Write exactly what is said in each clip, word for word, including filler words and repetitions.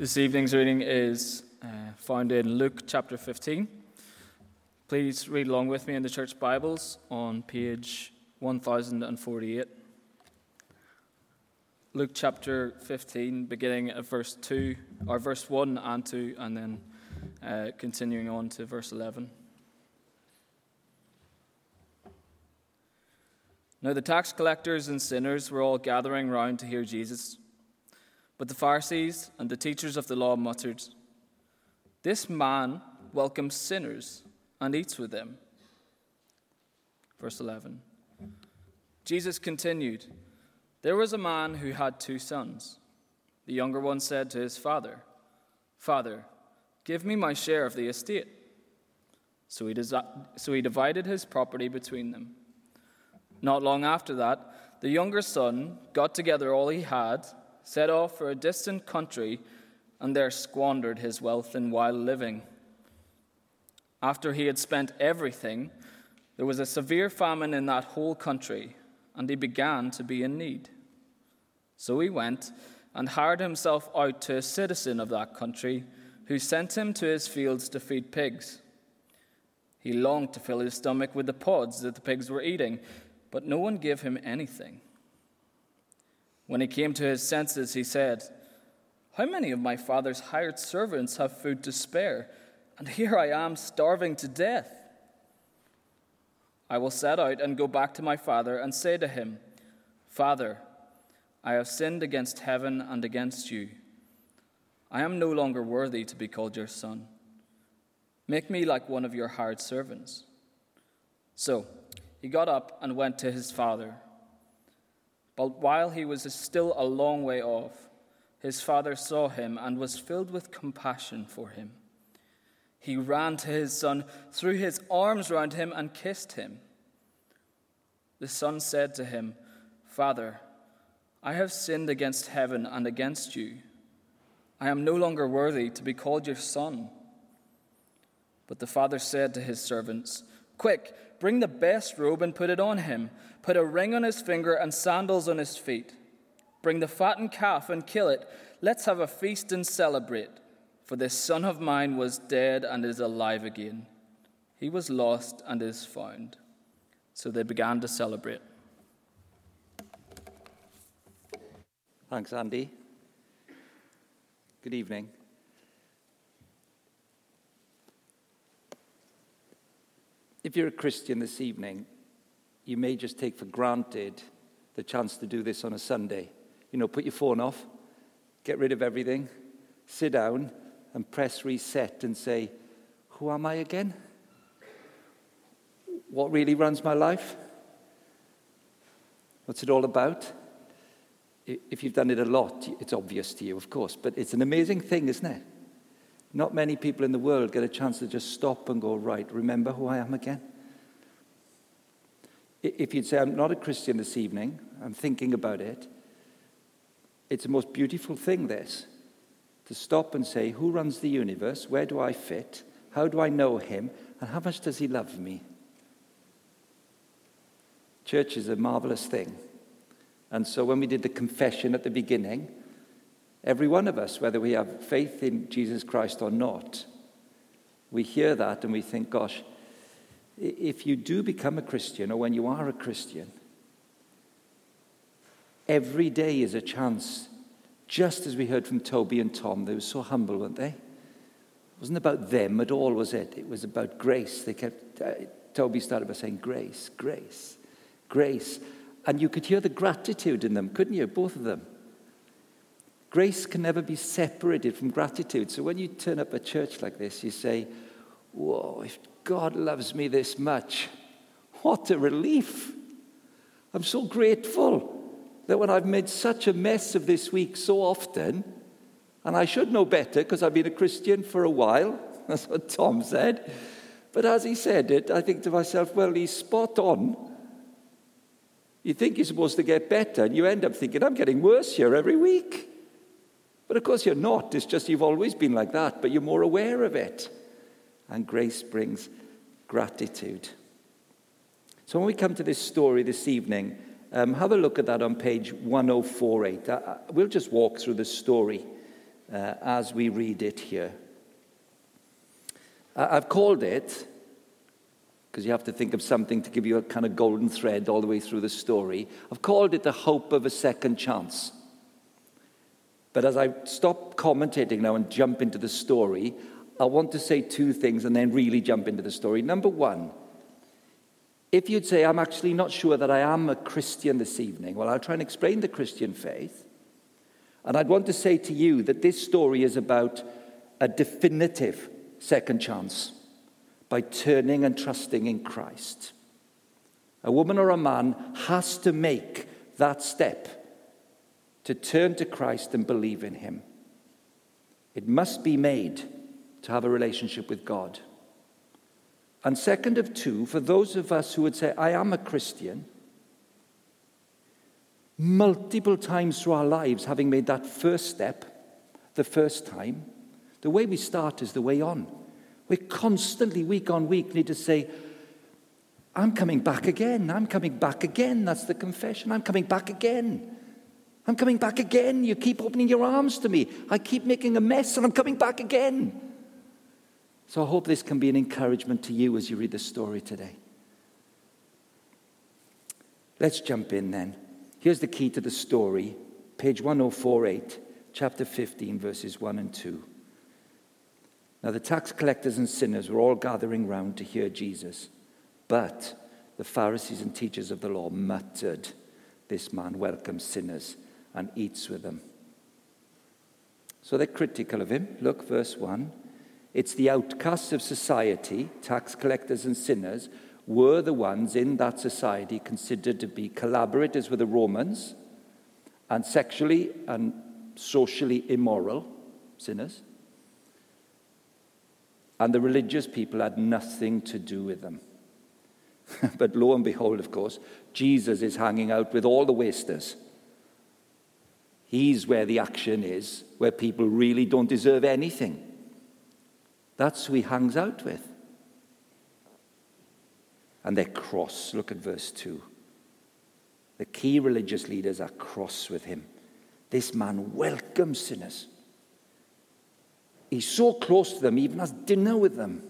This evening's reading is uh, found in Luke chapter fifteen. Please read along with me in the church Bibles on page one thousand forty-eight. Luke chapter fifteen, beginning at verse two, or verse one and two, and then uh, continuing on to verse eleven. Now the tax collectors and sinners were all gathering round to hear Jesus. But the Pharisees and the teachers of the law muttered, "This man welcomes sinners and eats with them." Verse eleven. Jesus continued, "There was a man who had two sons. The younger one said to his father, 'Father, give me my share of the estate.' So he, desi- so he divided his property between them. Not long after that, the younger son got together all he had, set off for a distant country, and there squandered his wealth in wild living. After he had spent everything, there was a severe famine in that whole country, and he began to be in need. So he went and hired himself out to a citizen of that country, who sent him to his fields to feed pigs. He longed to fill his stomach with the pods that the pigs were eating, but no one gave him anything. When he came to his senses, he said, 'How many of my father's hired servants have food to spare, and here I am starving to death? I will set out and go back to my father and say to him, Father, I have sinned against heaven and against you. I am no longer worthy to be called your son. Make me like one of your hired servants.' So he got up and went to his father. But while he was still a long way off, his father saw him and was filled with compassion for him. He ran to his son, threw his arms round him, and kissed him. The son said to him, 'Father, I have sinned against heaven and against you. I am no longer worthy to be called your son.' But the father said to his servants, 'Quick, bring the best robe and put it on him. Put a ring on his finger and sandals on his feet. Bring the fattened calf and kill it. Let's have a feast and celebrate. For this son of mine was dead and is alive again. He was lost and is found.' So they began to celebrate." Thanks, Andy. Good evening. If you're a Christian this evening, you may just take for granted the chance to do this on a Sunday. You know, put your phone off, get rid of everything, sit down and press reset and say, who am I again? What really runs my life? What's it all about? If you've done it a lot, it's obvious to you, of course, but it's an amazing thing, isn't it? Not many people in the world get a chance to just stop and go, right, remember who I am again? If you'd say, I'm not a Christian this evening, I'm thinking about it, it's the most beautiful thing, this, to stop and say, who runs the universe? Where do I fit? How do I know him? And how much does he love me? Church is a marvelous thing. And so when we did the confession at the beginning, every one of us, whether we have faith in Jesus Christ or not, we hear that and we think, gosh, if you do become a Christian, or when you are a Christian, every day is a chance, just as we heard from Toby and Tom. They were so humble, weren't they? It wasn't about them at all, was it? It was about grace. They kept, uh, Toby started by saying, grace, grace, grace. And you could hear the gratitude in them, couldn't you? Both of them. Grace can never be separated from gratitude. So when you turn up a church like this, you say, whoa, if God loves me this much, what a relief. I'm so grateful that when I've made such a mess of this week so often, and I should know better because I've been a Christian for a while, that's what Tom said, but as he said it, I think to myself, well, he's spot on. You think you're supposed to get better, and you end up thinking, I'm getting worse here every week. But of course you're not. It's just you've always been like that, but you're more aware of it. And grace brings gratitude. So when we come to this story this evening, um, have a look at that on page one oh four eight. Uh, we'll just walk through the story. uh, as we read it here. Uh, I've called it, because you have to think of something to give you a kind of golden thread all the way through the story, I've called it the hope of a second chance. But as I stop commentating now and jump into the story, I want to say two things and then really jump into the story. Number one, if you'd say, I'm actually not sure that I am a Christian this evening, well, I'll try and explain the Christian faith. And I'd want to say to you that this story is about a definitive second chance by turning and trusting in Christ. A woman or a man has to make that step to turn to Christ and believe in him. It must be made to have a relationship with God. And second of two, for those of us who would say, I am a Christian, multiple times through our lives, having made that first step, the first time, the way we start is the way on. We constantly, week on week, need to say, I'm coming back again, I'm coming back again. That's the confession. I'm coming back again. I'm coming back again. You keep opening your arms to me. I keep making a mess and I'm coming back again. So I hope this can be an encouragement to you as you read the story today. Let's jump in then. Here's the key to the story. Page one oh four eight, chapter fifteen, verses one and two. Now the tax collectors and sinners were all gathering round to hear Jesus. But the Pharisees and teachers of the law muttered, this man welcomes sinners and eats with them. So they're critical of him. Look, verse one. It's the outcasts of society, tax collectors and sinners, were the ones in that society considered to be collaborators with the Romans and sexually and socially immoral sinners. And the religious people had nothing to do with them. But lo and behold, of course, Jesus is hanging out with all the wasters. He's where the action is, where people really don't deserve anything. That's who he hangs out with. And they're cross. Look at verse two. The key religious leaders are cross with him. This man welcomes sinners. He's so close to them, he even has dinner with them.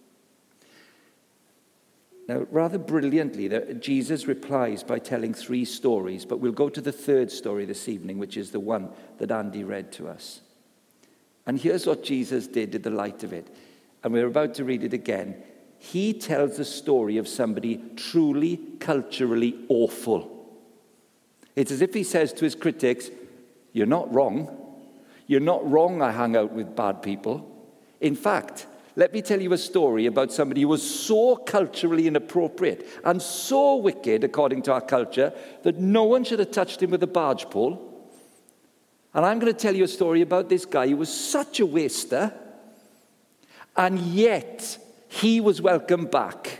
Now, rather brilliantly, Jesus replies by telling three stories, but we'll go to the third story this evening, which is the one that Andy read to us. And here's what Jesus did in the light of it. And we're about to read it again. He tells the story of somebody truly, culturally awful. It's as if he says to his critics, you're not wrong. You're not wrong I hang out with bad people. In fact, let me tell you a story about somebody who was so culturally inappropriate and so wicked, according to our culture, that no one should have touched him with a barge pole. And I'm going to tell you a story about this guy who was such a waster, and yet he was welcomed back.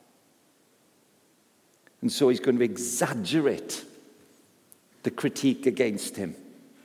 And so he's going to exaggerate the critique against him.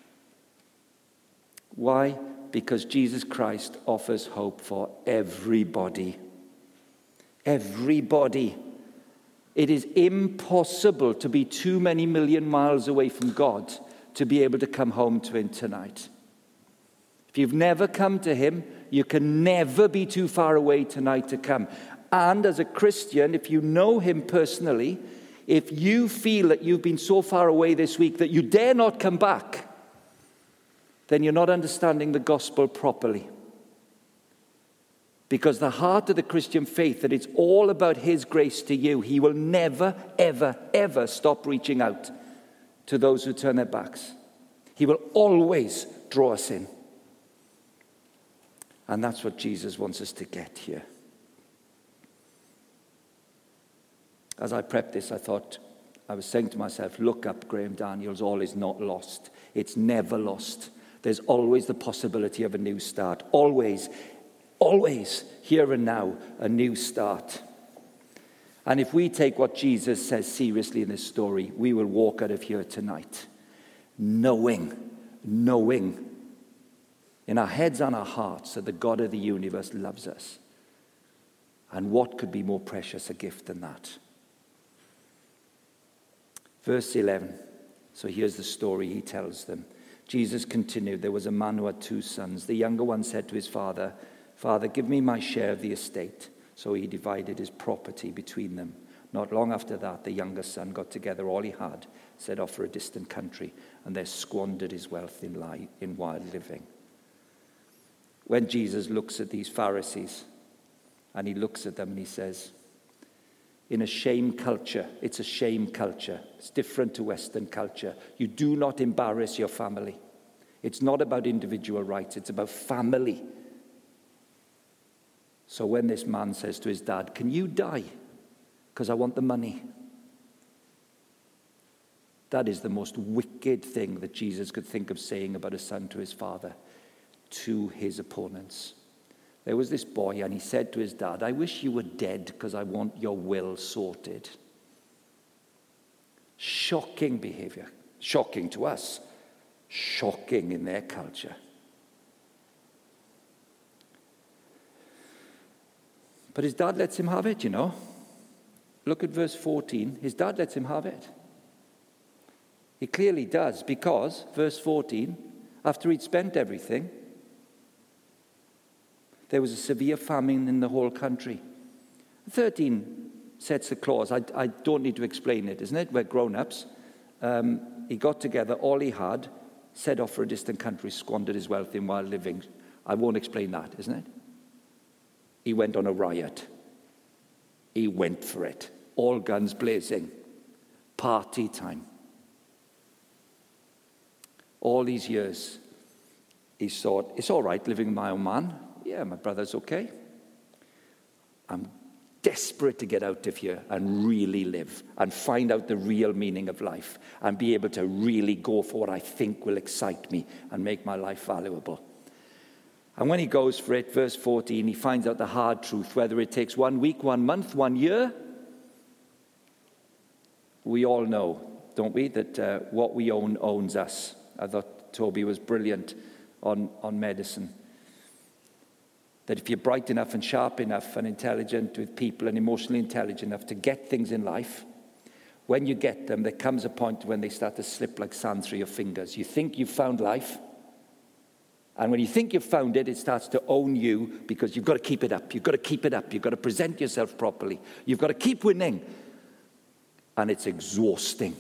Why? Because Jesus Christ offers hope for everybody. Everybody. It is impossible to be too many million miles away from God to be able to come home to him tonight. If you've never come to him, you can never be too far away tonight to come. And as a Christian, if you know him personally, if you feel that you've been so far away this week that you dare not come back, then you're not understanding the gospel properly. Because the heart of the Christian faith, that it's all about his grace to you. He will never, ever, ever stop reaching out to those who turn their backs. He will always draw us in. And that's what Jesus wants us to get here. As I prepped this, I thought, I was saying to myself, look up Graham Daniels, all is not lost. It's never lost. There's always the possibility of a new start. Always, always, here and now, a new start. And if we take what Jesus says seriously in this story, we will walk out of here tonight knowing, knowing in our heads and our hearts that the God of the universe loves us. And what could be more precious a gift than that? Verse eleven. So here's the story he tells them. Jesus continued, there was a man who had two sons. The younger one said to his father, Father, give me my share of the estate. So he divided his property between them. Not long after that, the younger son got together all he had, set off for a distant country, and there squandered his wealth in, li- in wild living. When Jesus looks at these Pharisees, and he looks at them and he says, in a shame culture, it's a shame culture. It's different to Western culture. You do not embarrass your family. It's not about individual rights. It's about family. So when this man says to his dad, can you die? Because I want the money. That is the most wicked thing that Jesus could think of saying about a son to his father, to his opponents. There was this boy, and he said to his dad, I wish you were dead because I want your will sorted. Shocking behavior. Shocking to us. Shocking in their culture. But his dad lets him have it, you know. Look at verse fourteen. His dad lets him have it. He clearly does, because, verse fourteen, after he'd spent everything, there was a severe famine in the whole country. thirteen sets the clause. I, I don't need to explain it, isn't it? We're grown-ups. Um, he got together all he had, set off for a distant country, squandered his wealth in wild living. I won't explain that, isn't it? He went on a riot. He went for it. All guns blazing. Party time. All these years, he thought, it's all right living with my own man. Yeah, my brother's okay. I'm desperate to get out of here and really live and find out the real meaning of life and be able to really go for what I think will excite me and make my life valuable. And when he goes for it, verse fourteen, he finds out the hard truth, whether it takes one week, one month, one year. We all know, don't we, that uh, what we own owns us. I thought Toby was brilliant on, on medicine. That if you're bright enough and sharp enough and intelligent with people and emotionally intelligent enough to get things in life, when you get them, there comes a point when they start to slip like sand through your fingers. You think you've found life, and when you think you've found it, it starts to own you because you've got to keep it up. You've got to keep it up. You've got to present yourself properly. You've got to keep winning. And it's exhausting.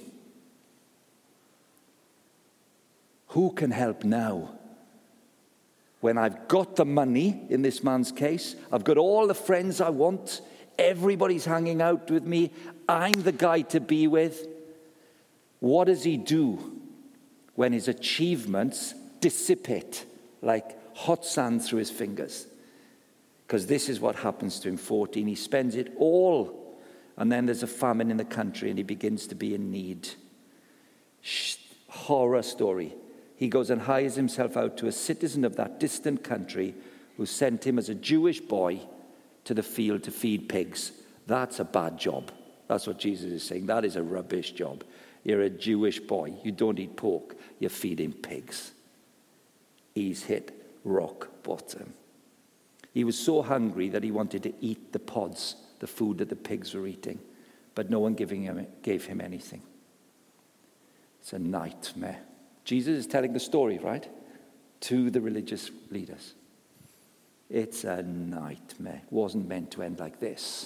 Who can help now? When I've got the money, in this man's case, I've got all the friends I want, everybody's hanging out with me, I'm the guy to be with. What does he do when his achievements dissipate like hot sand through his fingers? Because this is what happens to him. fourteen, he spends it all, and then there's a famine in the country and he begins to be in need. Shh, horror story. He goes and hires himself out to a citizen of that distant country who sent him as a Jewish boy to the field to feed pigs. That's a bad job. That's what Jesus is saying. That is a rubbish job. You're a Jewish boy. You don't eat pork. You're feeding pigs. He's hit rock bottom. He was so hungry that he wanted to eat the pods, the food that the pigs were eating, but no one giving him, gave him anything. It's a nightmare. Jesus is telling the story, right, to the religious leaders. It's a nightmare. It wasn't meant to end like this.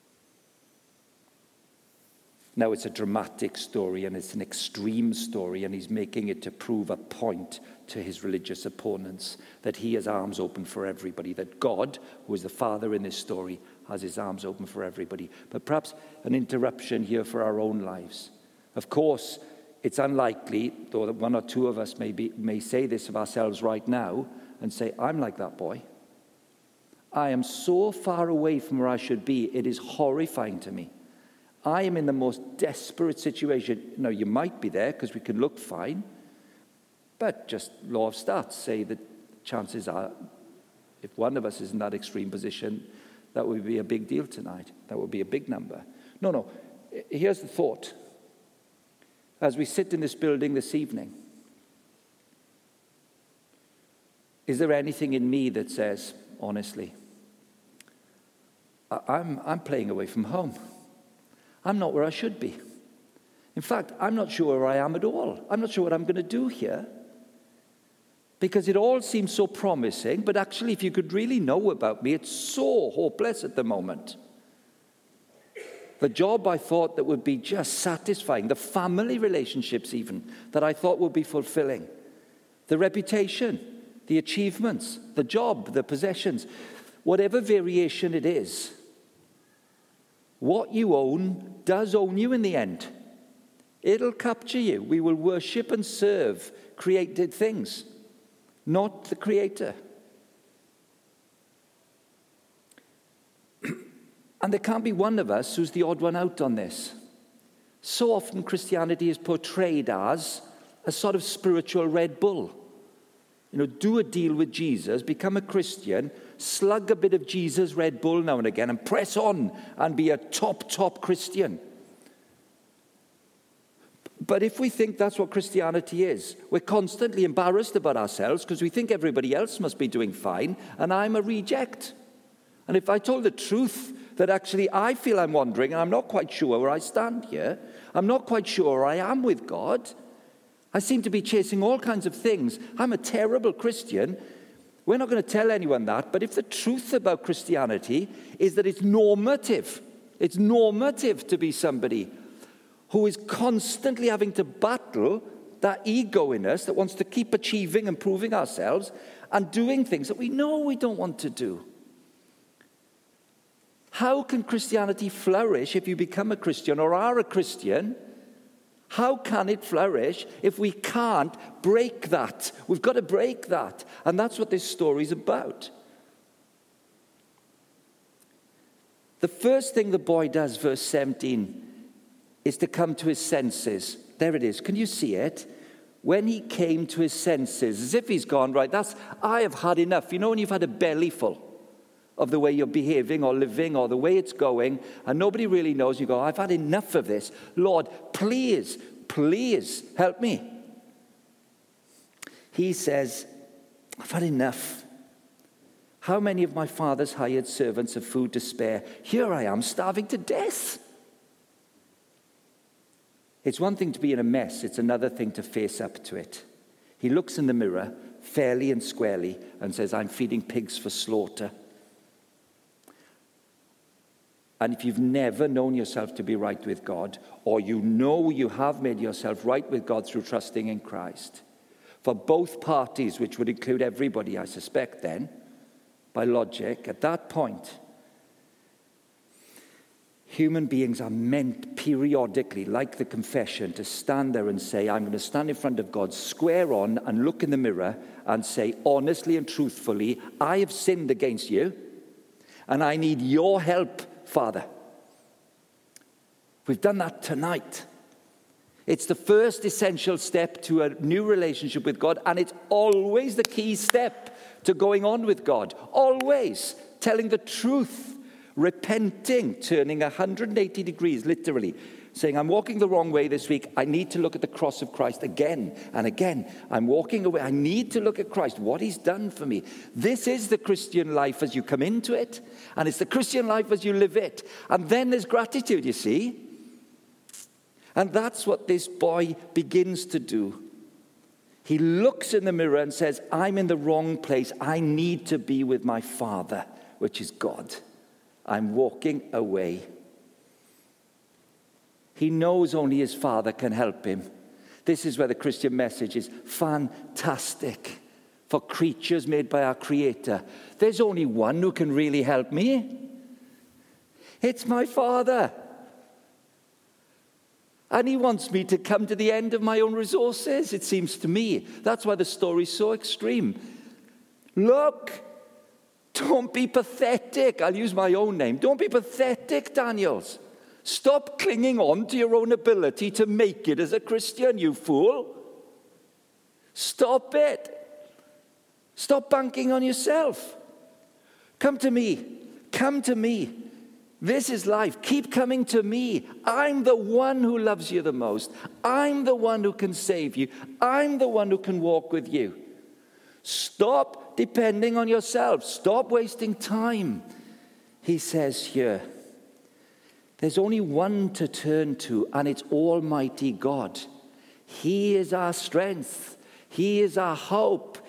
Now it's a dramatic story and it's an extreme story, and he's making it to prove a point to his religious opponents that he has arms open for everybody, that God, who is the father in this story, has his arms open for everybody. But perhaps an interruption here for our own lives. Of course, it's unlikely, though one or two of us may, be, may say this of ourselves right now and say, I'm like that boy. I am so far away from where I should be, it is horrifying to me. I am in the most desperate situation. No, you might be there because we can look fine, but just law of stats say that chances are, if one of us is in that extreme position, that would be a big deal tonight. That would be a big number. No, no, here's the thought. As we sit in this building this evening, is there anything in me that says, honestly, I'm, I'm playing away from home. I'm not where I should be. In fact, I'm not sure where I am at all. I'm not sure what I'm going to do here. Because it all seems so promising, but actually, if you could really know about me, it's so hopeless at the moment. The job I thought that would be just satisfying, the family relationships even, that I thought would be fulfilling, the reputation, the achievements, the job, the possessions, whatever variation it is, what you own does own you in the end. It'll capture you. We will worship and serve created things, not the Creator. And there can't be one of us who's the odd one out on this. So often Christianity is portrayed as a sort of spiritual Red Bull. You know, do a deal with Jesus, become a Christian, slug a bit of Jesus Red Bull now and again, and press on and be a top, top Christian. But if we think that's what Christianity is, we're constantly embarrassed about ourselves because we think everybody else must be doing fine, and I'm a reject. And if I told the truth that actually I feel I'm wandering and I'm not quite sure where I stand here, I'm not quite sure where I am with God, I seem to be chasing all kinds of things, I'm a terrible Christian, we're not going to tell anyone that. But if the truth about Christianity is that it's normative, it's normative to be somebody who is constantly having to battle that ego in us that wants to keep achieving and proving ourselves and doing things that we know we don't want to do. How can Christianity flourish if you become a Christian or are a Christian? How can it flourish if we can't break that? We've got to break that. And that's what this story is about. The first thing the boy does, verse seventeen, is to come to his senses. There it is. Can you see it? When he came to his senses, as if he's gone, right, that's, I have had enough. You know when you've had a belly full of the way you're behaving or living or the way it's going, and nobody really knows, you go, I've had enough of this. Lord, please, please help me. He says, I've had enough. How many of my father's hired servants have food to spare? Here I am, starving to death. It's one thing to be in a mess, it's another thing to face up to it. He looks in the mirror, fairly and squarely, and says, I'm feeding pigs for slaughter. And if you've never known yourself to be right with God, or you know you have made yourself right with God through trusting in Christ, for both parties, which would include everybody, I suspect then, by logic, at that point, human beings are meant periodically, like the confession, to stand there and say, I'm going to stand in front of God, square on, and look in the mirror and say, honestly and truthfully, I have sinned against you, and I need your help, Father. We've done that tonight. It's the first essential step to a new relationship with God, and it's always the key step to going on with God. Always telling the truth, repenting, turning one hundred eighty degrees, literally, saying, I'm walking the wrong way this week. I need to look at the cross of Christ again and again. I'm walking away. I need to look at Christ, what he's done for me. This is the Christian life as you come into it, and it's the Christian life as you live it. And then there's gratitude, you see. And that's what this boy begins to do. He looks in the mirror and says, I'm in the wrong place. I need to be with my Father, which is God. I'm walking away. He knows only his Father can help him. This is where the Christian message is fantastic. For creatures made by our Creator, there's only one who can really help me. It's my Father. And he wants me to come to the end of my own resources, it seems to me. That's why the story's so extreme. Look, don't be pathetic. I'll use my own name. Don't be pathetic, Daniels. Stop clinging on to your own ability to make it as a Christian, you fool. Stop it. Stop banking on yourself. Come to me. Come to me. This is life. Keep coming to me. I'm the one who loves you the most. I'm the one who can save you. I'm the one who can walk with you. Stop depending on yourself. Stop wasting time. He says here, there's only one to turn to, and it's Almighty God. He is our strength. He is our hope.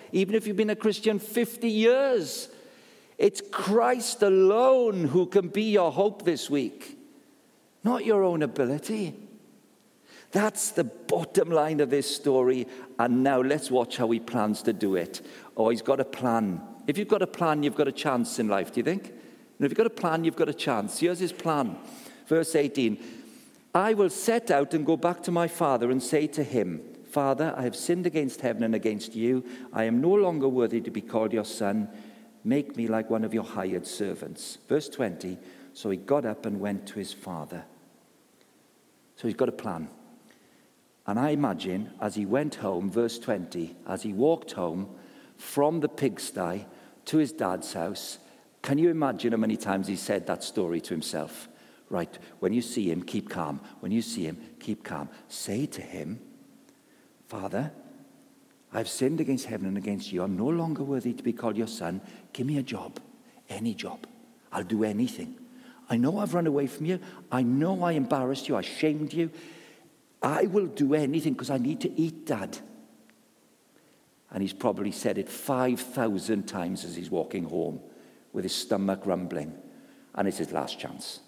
even if you've been a Christian fifty years. It's Christ alone who can be your hope this week, not your own ability. That's the bottom line of this story. And now let's watch how he plans to do it. Oh, he's got a plan. If you've got a plan, you've got a chance in life, do you think? And if you've got a plan, you've got a chance. Here's his plan. Verse eighteen. I will set out and go back to my father and say to him, Father, I have sinned against heaven and against you. I am no longer worthy to be called your son. Make me like one of your hired servants. Verse twenty, so he got up and went to his father. So he's got a plan. And I imagine as he went home, verse twenty, as he walked home from the pigsty to his dad's house, can you imagine how many times he said that story to himself? Right, when you see him, keep calm. When you see him, keep calm. Say to him, Father, I've sinned against heaven and against you. I'm no longer worthy to be called your son. Give me a job, any job. I'll do anything. I know I've run away from you. I know I embarrassed you. I shamed you. I will do anything because I need to eat, Dad. And he's probably said it five thousand times as he's walking home with his stomach rumbling. And it's his last chance.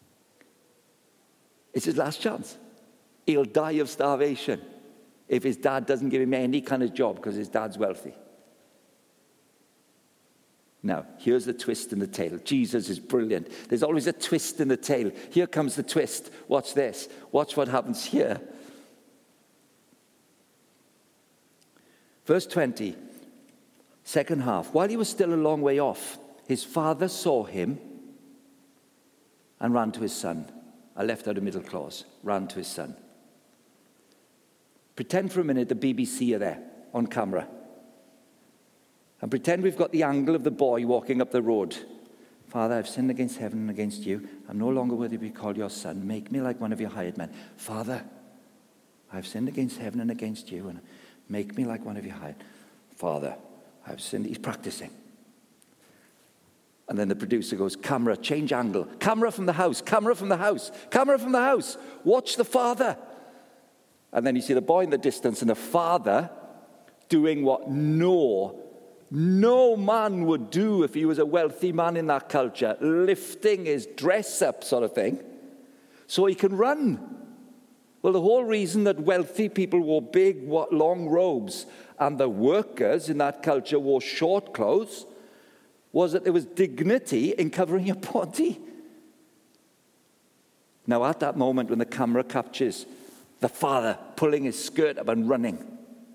It's his last chance. He'll die of starvation if his dad doesn't give him any kind of job because his dad's wealthy. Now, here's the twist in the tale. Jesus is brilliant. There's always a twist in the tale. Here comes the twist. Watch this. Watch what happens here. Verse twenty, second half. While he was still a long way off, his father saw him and ran to his son. I left out a middle clause. Ran to his son. Pretend for a minute the B B C are there on camera. And pretend we've got the angle of the boy walking up the road. Father, I've sinned against heaven and against you. I'm no longer worthy to be called your son. Make me like one of your hired men. Father, I've sinned against heaven and against you. And make me like one of your hired. Father, I've sinned. He's practicing. And then the producer goes, camera, change angle. Camera from the house, camera from the house, camera from the house. Watch the father. And then you see the boy in the distance and the father doing what no, no man would do if he was a wealthy man in that culture, lifting his dress up sort of thing so he can run. Well, the whole reason that wealthy people wore big, long robes and the workers in that culture wore short clothes was that there was dignity in covering your body. Now, at that moment when the camera captures the father pulling his skirt up and running,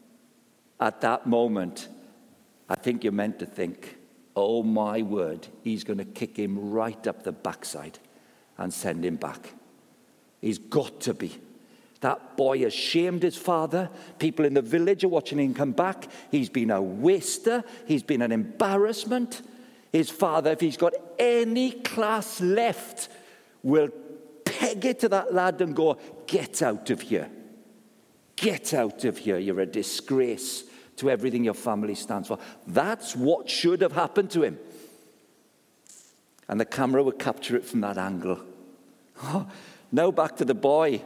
at that moment, I think you're meant to think, oh my word, he's going to kick him right up the backside and send him back. He's got to be. That boy has shamed his father. People in the village are watching him come back. He's been a waster. He's been an embarrassment. His father, if he's got any class left, will peg it to that lad and go, get out of here. Get out of here. You're a disgrace to everything your family stands for. That's what should have happened to him. And the camera would capture it from that angle. Oh, now back to the boy.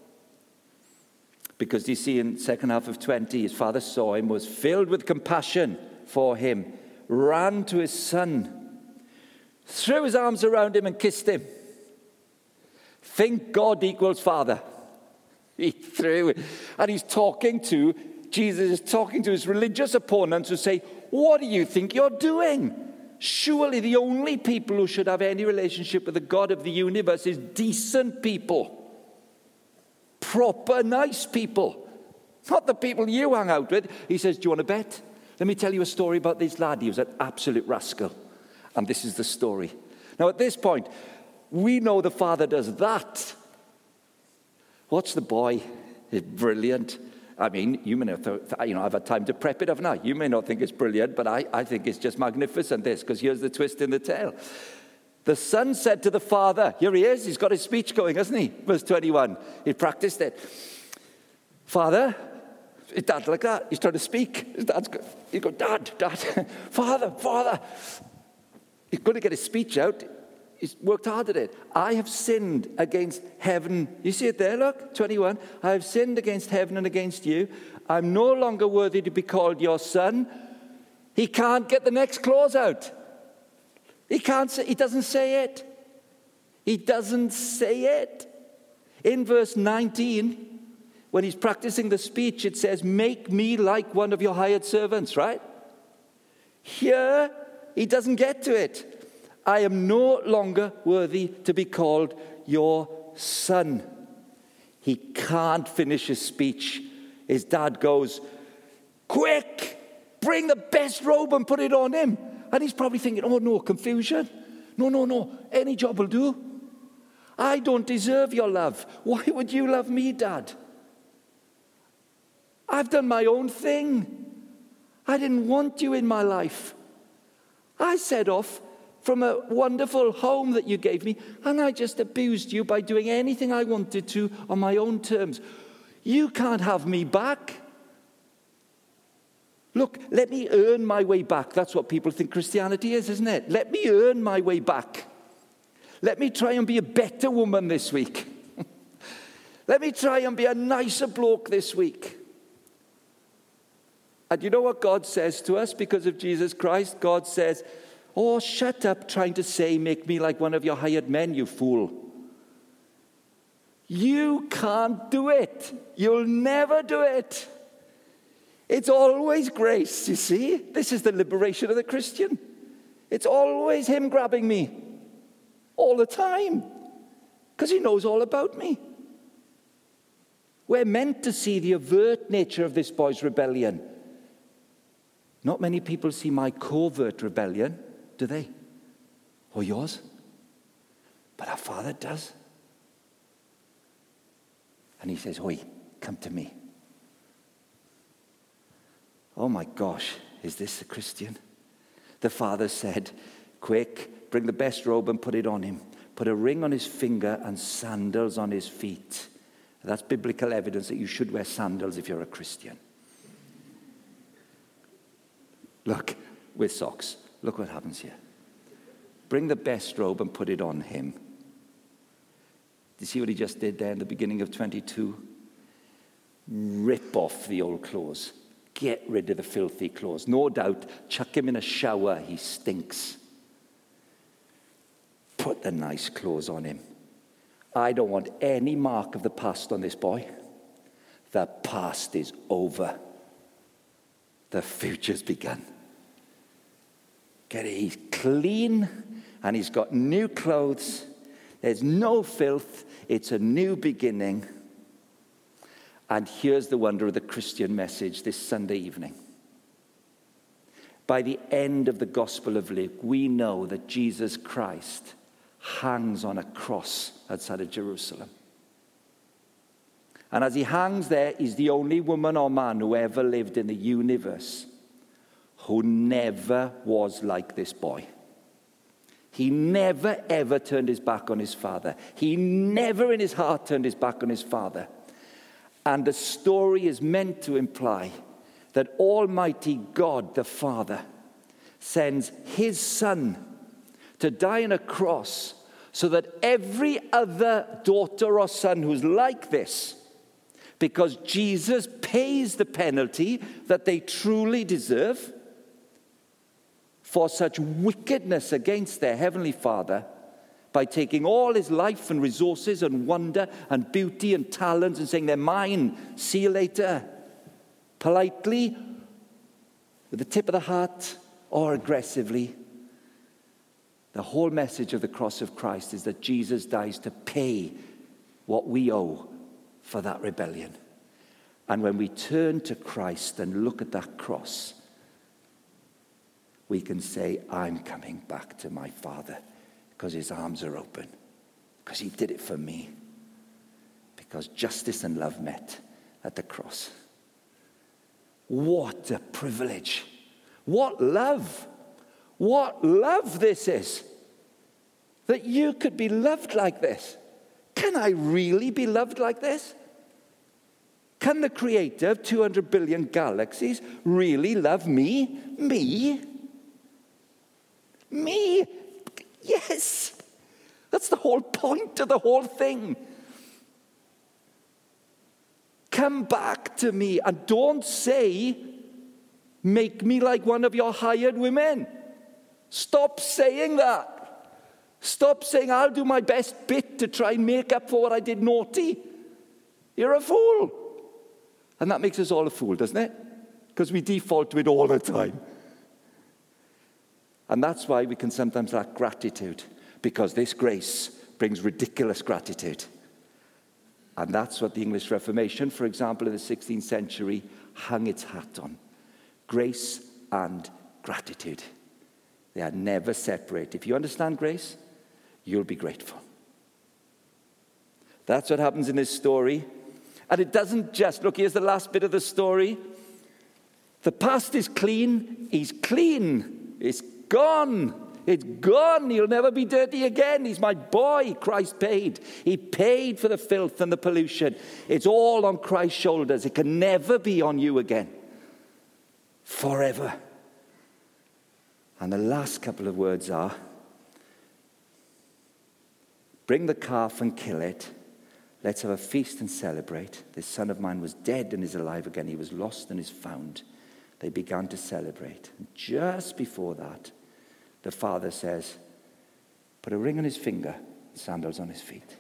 Because you see in second half of twenty, his father saw him, was filled with compassion for him, ran to his son, threw his arms around him and kissed him. Think God equals father. He threw it. And he's talking to, Jesus is talking to his religious opponents who say, what do you think you're doing? Surely the only people who should have any relationship with the God of the universe is decent people. Proper, nice people. Not the people you hang out with. He says, do you want to bet? Let me tell you a story about this lad. He was an absolute rascal. And this is the story. Now, at this point, we know the father does that. Watch the boy. It's brilliant. I mean, you may not, th- you know, I've had time to prep it, haven't I? You may not think it's brilliant, but I, I think it's just magnificent, this, because here's the twist in the tale. The son said to the father, here he is, he's got his speech going, hasn't he? Verse twenty-one, he practiced it. Father, his dad like that, he's trying to speak. His dad's go, he go, Dad, Dad, Father, Father. He's going to get his speech out. He's worked hard at it. I have sinned against heaven. You see it there, look, twenty-one. I have sinned against heaven and against you. I'm no longer worthy to be called your son. He can't get the next clause out. He can't say, he doesn't say it. He doesn't say it. In verse nineteen, when he's practicing the speech, it says, make me like one of your hired servants, right? Here, he doesn't get to it. I am no longer worthy to be called your son. He can't finish his speech. His dad goes, quick, bring the best robe and put it on him. And he's probably thinking, oh no, confusion. No, no, no, any job will do. I don't deserve your love. Why would you love me, Dad? I've done my own thing. I didn't want you in my life. I set off from a wonderful home that you gave me, and I just abused you by doing anything I wanted to on my own terms. You can't have me back. Look, let me earn my way back. That's what people think Christianity is, isn't it? Let me earn my way back. Let me try and be a better woman this week. Let me try and be a nicer bloke this week. And you know what God says to us because of Jesus Christ? God says, oh, shut up trying to say, make me like one of your hired men, you fool. You can't do it. You'll never do it. It's always grace, you see? This is the liberation of the Christian. It's always him grabbing me. All the time. Because he knows all about me. We're meant to see the overt nature of this boy's rebellion. Not many people see my covert rebellion, do they? Or yours? But our Father does. And he says, oi, come to me. Oh my gosh, is this a Christian? The Father said, quick, bring the best robe and put it on him. Put a ring on his finger and sandals on his feet. That's biblical evidence that you should wear sandals if you're a Christian. Look, with socks. Look what happens here. Bring the best robe and put it on him. Do you see what he just did there in the beginning of twenty-two? Rip off the old clothes. Get rid of the filthy clothes. No doubt, chuck him in a shower. He stinks. Put the nice clothes on him. I don't want any mark of the past on this boy. The past is over. The future's begun. Get it? He's clean and he's got new clothes. There's no filth. It's a new beginning. And here's the wonder of the Christian message this Sunday evening. By the end of the Gospel of Luke, we know that Jesus Christ hangs on a cross outside of Jerusalem. And as he hangs there, he's the only woman or man who ever lived in the universe who never was like this boy. He never, ever turned his back on his father. He never in his heart turned his back on his father. And the story is meant to imply that Almighty God, the Father, sends his Son to die on a cross so that every other daughter or son who's like this, because Jesus pays the penalty that they truly deserve for such wickedness against their Heavenly Father, by taking all his life and resources and wonder and beauty and talents and saying, they're mine, see you later. Politely, with the tip of the heart, or aggressively. The whole message of the cross of Christ is that Jesus dies to pay what we owe for that rebellion. And when we turn to Christ and look at that cross, we can say, I'm coming back to my Father. Because his arms are open. Because he did it for me. Because justice and love met at the cross. What a privilege. What love. What love this is. That you could be loved like this. Can I really be loved like this? Can the creator of two hundred billion galaxies really love me? Me? Me? Yes, that's the whole point of the whole thing. Come back to me and don't say Make me like one of your hired women. Stop saying that. Stop saying, I'll do my best bit to try and make up for what I did naughty. You're a fool. And that makes us all a fool, doesn't it? Because we default to it all the time. And that's why we can sometimes lack gratitude, because this grace brings ridiculous gratitude. And that's what the English Reformation, for example, in the sixteenth century, hung its hat on. Grace and gratitude. They are never separate. If you understand grace, you'll be grateful. That's what happens in this story. And it doesn't just, look, here's the last bit of the story. The past is clean. He's clean. It's gone. It's gone. He'll never be dirty again. He's my boy. Christ paid. He paid for the filth and the pollution. It's all on Christ's shoulders. It can never be on you again. Forever. And the last couple of words are, bring the calf and kill it. Let's have a feast and celebrate. This son of mine was dead and is alive again. He was lost and is found. They began to celebrate. And just before that, the father says, put a ring on his finger, sandals on his feet.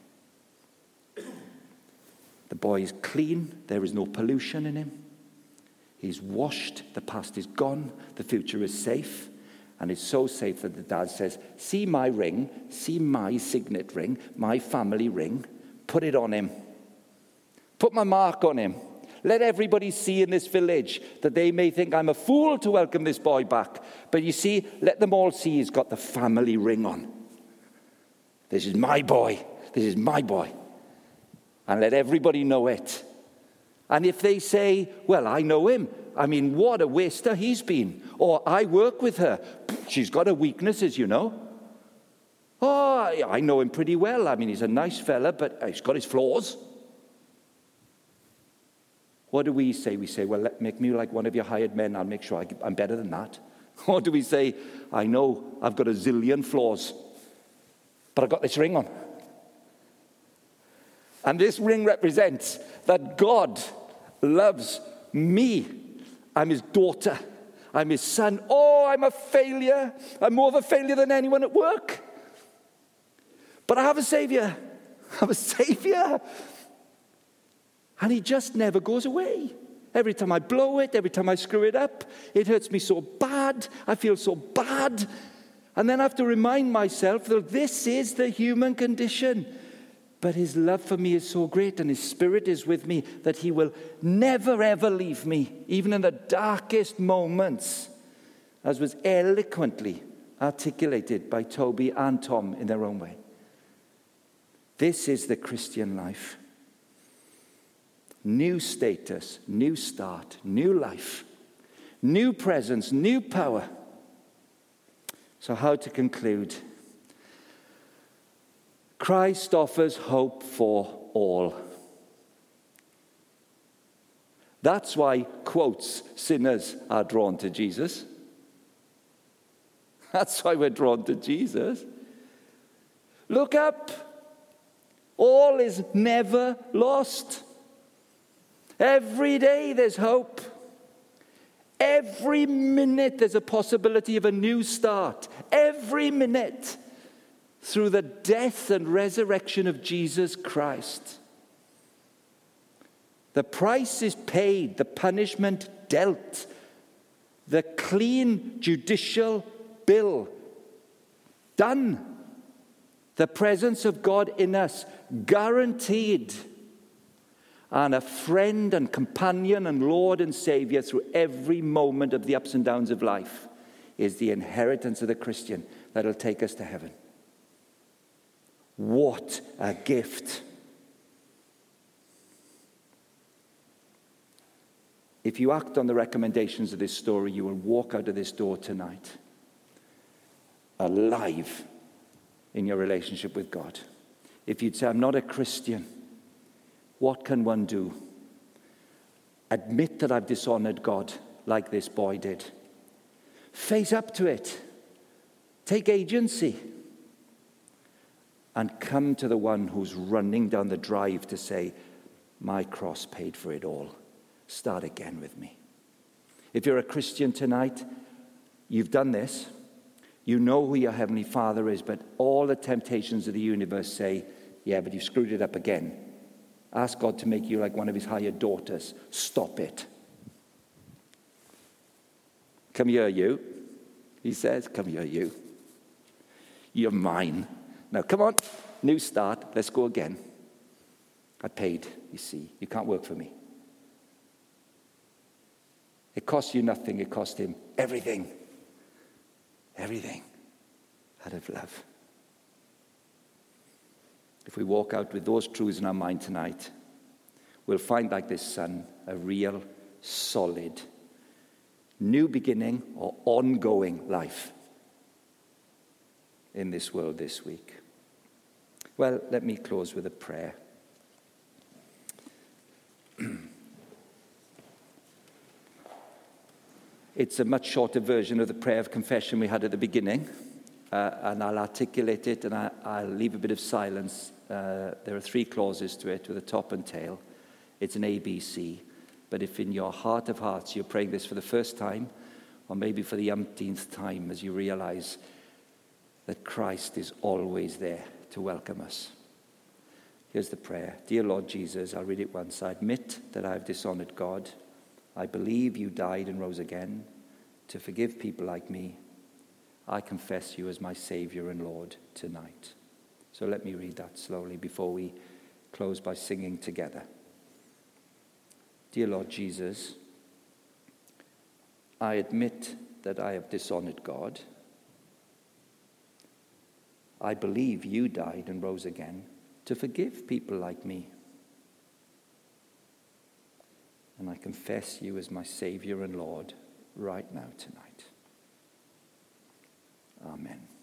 The boy is clean. There is no pollution in him. He's washed. The past is gone. The future is safe. And it's so safe that the dad says, see my ring, see my signet ring, my family ring. Put it on him. Put my mark on him. Let everybody see in this village that they may think I'm a fool to welcome this boy back. But you see, let them all see he's got the family ring on. This is my boy. This is my boy. And let everybody know it. And if they say, well, I know him. I mean, what a waster he's been. Or I work with her. She's got her weaknesses, you know. Oh, I know him pretty well. I mean, he's a nice fella, but he's got his flaws. What do we say? We say, well, let, make me like one of your hired men. I'll make sure I, I'm better than that. Or do we say, I know I've got a zillion flaws, but I've got this ring on. And this ring represents that God loves me. I'm his daughter. I'm his son. Oh, I'm a failure. I'm more of a failure than anyone at work. But I have a savior. I have a savior. And he just never goes away. Every time I blow it, every time I screw it up, it hurts me so bad. I feel so bad. And then I have to remind myself that this is the human condition. But his love for me is so great, and his spirit is with me, that he will never, ever leave me, even in the darkest moments, as was eloquently articulated by Toby and Tom in their own way. This is the Christian life. New status, new start, new life, new presence, new power. So how to conclude? Christ offers hope for all. That's why, quotes, sinners are drawn to Jesus. That's why we're drawn to Jesus. Look up. All is never lost. Every day there's hope. Every minute there's a possibility of a new start. Every minute. Through the death and resurrection of Jesus Christ. The price is paid, the punishment dealt, the clean judicial bill done. The presence of God in us guaranteed. And a friend and companion and Lord and Savior through every moment of the ups and downs of life is the inheritance of the Christian that will take us to heaven. What a gift. If you act on the recommendations of this story, you will walk out of this door tonight alive in your relationship with God. If you'd say, I'm not a Christian, what can one do? Admit that I've dishonored God like this boy did. Face up to it. Take agency. And come to the one who's running down the drive to say, my cross paid for it all. Start again with me. If you're a Christian tonight, you've done this. You know who your Heavenly Father is, but all the temptations of the universe say, yeah, but you screwed it up again. Ask God to make you like one of his hired daughters. Stop it. Come here, you. He says, come here, you. You're mine. Now, come on. New start. Let's go again. I paid, you see. You can't work for me. It cost you nothing. It cost him everything. Everything. Out of love. If we walk out with those truths in our mind tonight, we'll find, like this son, a real, solid, new beginning or ongoing life in this world this week. Well, let me close with a prayer. It's a much shorter version of the prayer of confession we had at the beginning, uh, and I'll articulate it, and I, I'll leave a bit of silence. Uh, there are three clauses to it with a top and tail. It's an A B C. But if in your heart of hearts you're praying this for the first time, or maybe for the umpteenth time, as you realize that Christ is always there to welcome us. Here's the prayer. Dear Lord Jesus, I'll read it once. I admit that I've dishonored God. I believe you died and rose again to forgive people like me. I confess you as my Savior and Lord tonight. So let me read that slowly before we close by singing together. Dear Lord Jesus, I admit that I have dishonored God. I believe you died and rose again to forgive people like me. And I confess you as my Savior and Lord right now tonight. Amen.